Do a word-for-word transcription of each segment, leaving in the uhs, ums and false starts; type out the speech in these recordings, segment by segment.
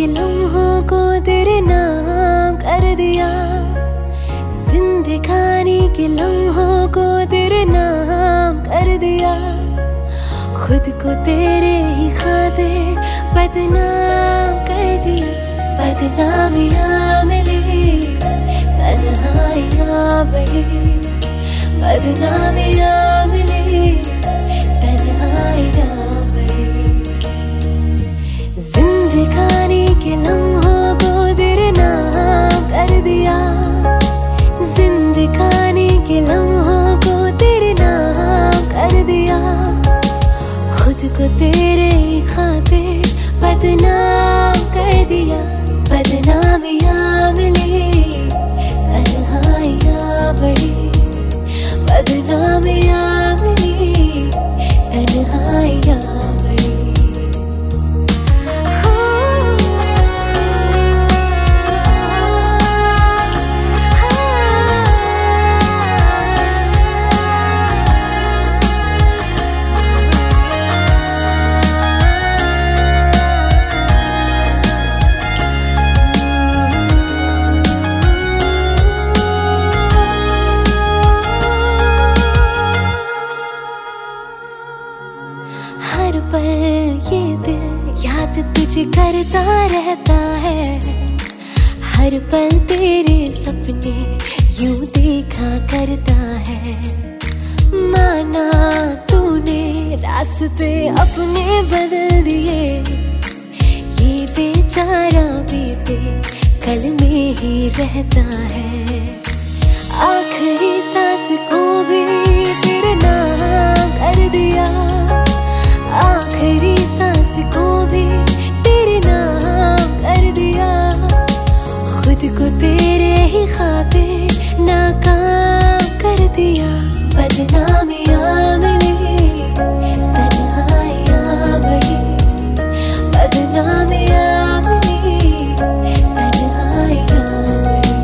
के लम्हों को तेरे नाम कर दिया, जिंदगानी के लम्हों को तेरे नाम कर दिया। खुद को तेरे ही खातिर बदनाम कर दिया। बदनामियाँ मिली, तन्हाइयाँ बढ़ी, बदनामियाँ मिली, तन्हाइयाँ बढ़ी। जिंदगानी के लम्हों को तेरे नाम कर दिया, जिंदगानी के लम्हों को तेरे नाम कर दिया। खुद को तेरे ही खातिर बदनाम कर दिया। बदनामियाँ मिली, तन्हाइयाँ बढ़ी, बदनामियाँ मिली, तन्हाइयाँ बढ़ी। हर पल ये दिल याद तुझे करता रहता है, हर पल तेरे सपने यूं देखा करता है। माना तूने रास्ते अपने बदल दिए, ये बेचारा बीते कल में ही रहता है। आखिरी सांस को भी तेरे नाम कर दिया, आखिरी सांस को भी तेरे नाम कर दिया। खुद को तेरे ही खातिर नाकाम कर दिया। बदनामियाँ मिली, तन्हाइयाँ बढ़ी, बदनामियाँ मिली, तन्हाइयाँ बढ़ी।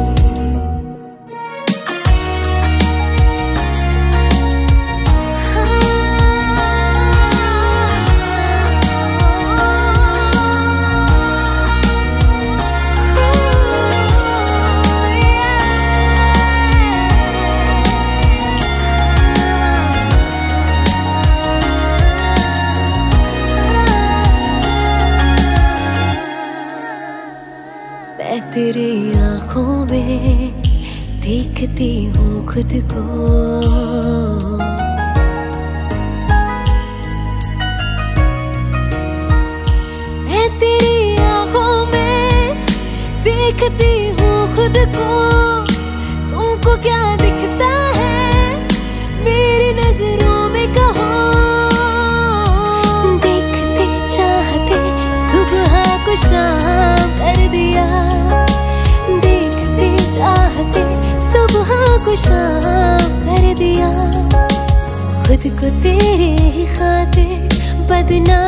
मैं तेरी आँखों में देखती हूँ खुद को, मैं तेरी आँखों में देखती हूँ खुद को। तुमको क्या दिखता है मेरी नजरों में कहो? देखते चाहते सुबह को शाम कर दिया, देखते चाहते सुबह को शाम कर दिया। खुद को तेरे ही खातिर बदनाम